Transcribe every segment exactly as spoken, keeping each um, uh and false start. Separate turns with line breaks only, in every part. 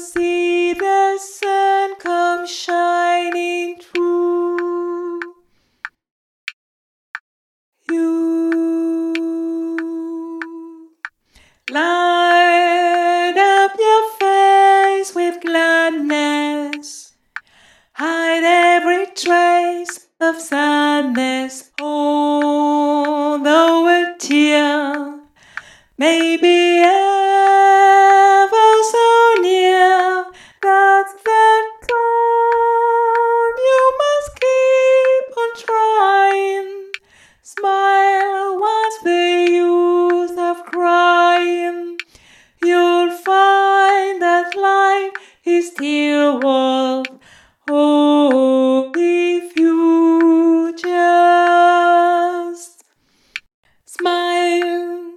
see the sun come shining through. You light up your face with gladness, hide every trace of sadness. Although a tear may be ever so near, that's the time you must keep on trying. Smile, what's the use of crying? You'll find that life is still worth. Oh, if you just smile,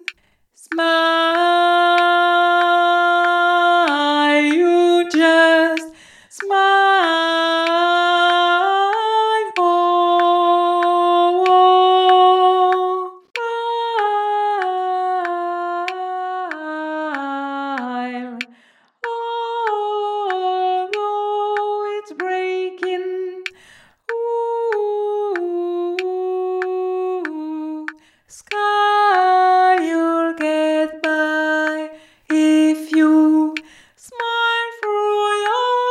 smile, you just smile. Oh, smile. Although it's breaking, ooh, sky, you'll get by if you smile through your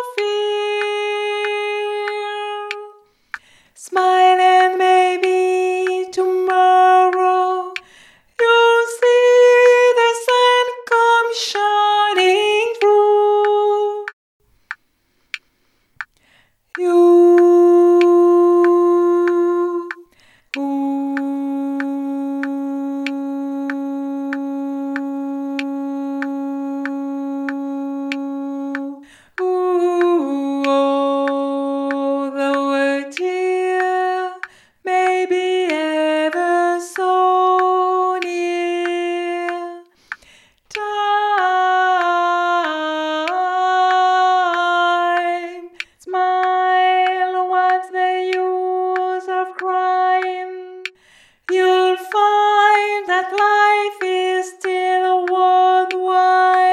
fear. Smile and maybe tomorrow you'll see the sun come shining through. You, ooh, ooh, although a tear may be ever so near, time, smile, what's the use of crying? You'll find that life is still worthwhile.